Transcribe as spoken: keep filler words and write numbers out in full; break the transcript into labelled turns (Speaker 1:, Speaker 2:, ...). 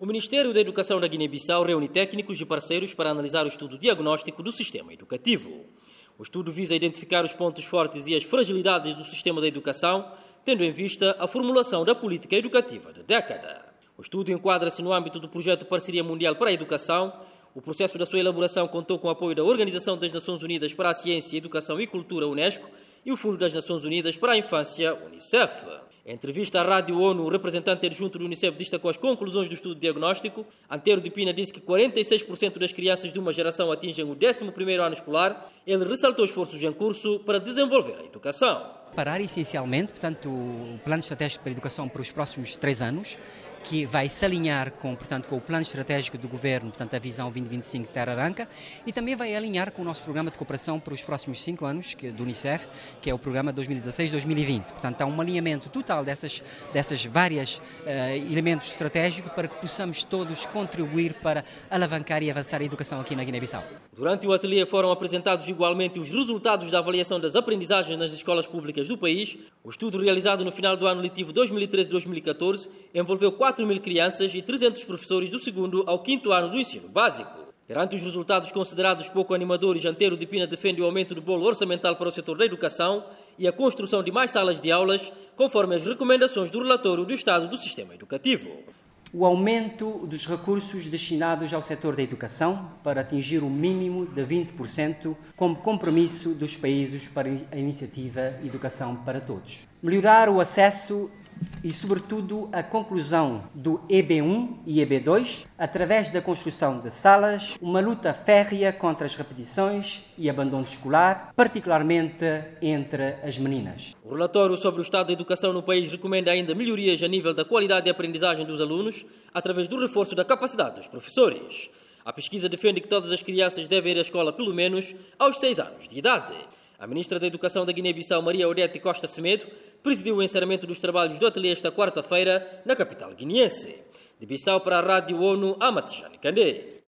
Speaker 1: O Ministério da Educação da Guiné-Bissau reúne técnicos e parceiros para analisar o estudo diagnóstico do sistema educativo. O estudo visa identificar os pontos fortes e as fragilidades do sistema da educação, tendo em vista a formulação da política educativa da década. O estudo enquadra-se no âmbito do projeto Parceria Mundial para a Educação. O processo da sua elaboração contou com o apoio da Organização das Nações Unidas para a Ciência, Educação e Cultura, UNESCO, e o Fundo das Nações Unidas para a Infância, Unicef. Em entrevista à Rádio ONU, o representante adjunto do Unicef destacou as conclusões do estudo diagnóstico. Antero de Pina disse que quarenta e seis por cento das crianças de uma geração atingem o décimo primeiro ano escolar. Ele ressaltou esforços em curso para desenvolver a educação.
Speaker 2: Parar essencialmente, portanto, o plano estratégico para a educação para os próximos três anos, que vai se alinhar com, portanto, com o plano estratégico do Governo, portanto, a visão vinte vinte e cinco Terra Arranca, e também vai alinhar com o nosso programa de cooperação para os próximos cinco anos, que, do Unicef, que é o programa dois mil e dezasseis a dois mil e vinte. Portanto, há um alinhamento total dessas, dessas várias uh, elementos estratégicos para que possamos todos contribuir para alavancar e avançar a educação aqui na Guiné-Bissau.
Speaker 1: Durante o ateliê foram apresentados igualmente os resultados da avaliação das aprendizagens nas escolas públicas do país. O estudo realizado no final do ano letivo dois mil e treze a dois mil e catorze envolveu quatro mil crianças e trezentos professores do segundo ao quinto ano do ensino básico. Perante os resultados considerados pouco animadores, Antero de Pina defende o aumento do bolo orçamental para o setor da educação e a construção de mais salas de aulas, conforme as recomendações do relatório do Estado do Sistema Educativo.
Speaker 2: O aumento dos recursos destinados ao setor da educação para atingir o mínimo de vinte por cento como compromisso dos países para a iniciativa Educação para Todos. Melhorar o acesso e, sobretudo, a conclusão do E B um e E B dois através da construção de salas, uma luta férrea contra as repetições e abandono escolar, particularmente entre as meninas.
Speaker 1: O relatório sobre o estado da educação no país recomenda ainda melhorias a nível da qualidade de aprendizagem dos alunos através do reforço da capacidade dos professores. A pesquisa defende que todas as crianças devem ir à escola pelo menos aos seis anos de idade. A ministra da Educação da Guiné-Bissau, Maria Odete Costa Semedo, presidiu o encerramento dos trabalhos do ateliê esta quarta-feira na capital guineense. De Bissau para a Rádio ONU, Amatejane Kandé.